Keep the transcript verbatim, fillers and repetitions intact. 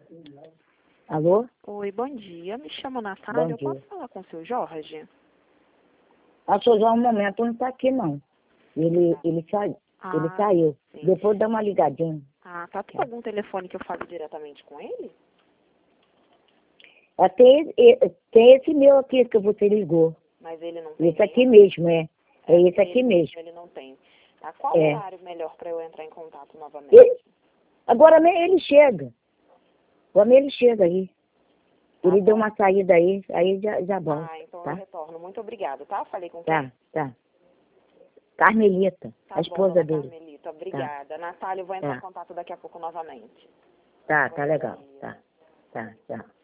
Alô? Oi, bom dia. Me chamo Bom Natália. Eu dia. posso falar com o seu Jorge? A seu João, no momento, não está aqui, não. Ele, ele, sai, ele Ah, saiu. sim. Depois dá uma ligadinha. Ah, tá. Tem algum telefone que eu fale diretamente com ele? Até esse, tem esse meu aqui que você ligou. Mas ele não tem Esse aqui mesmo? mesmo, é. É esse aqui ele, mesmo. Ele não tem. Tá? Qual É. horário melhor para eu entrar em contato novamente? Ele, agora mesmo ele chega. Agora mesmo ele chega aí. Tá Ele bom. deu uma saída aí, aí já, já volta. Ah, então eu Tá? retorno. Muito obrigada, tá? Falei com Tá, quem? tá. Carmelita, Tá a bom, esposa dona dele. Carmelita. Obrigada. Natália, eu vou entrar em Tá, contato daqui a pouco novamente. tá, Bom tá legal. dia. Tá, tá, tá.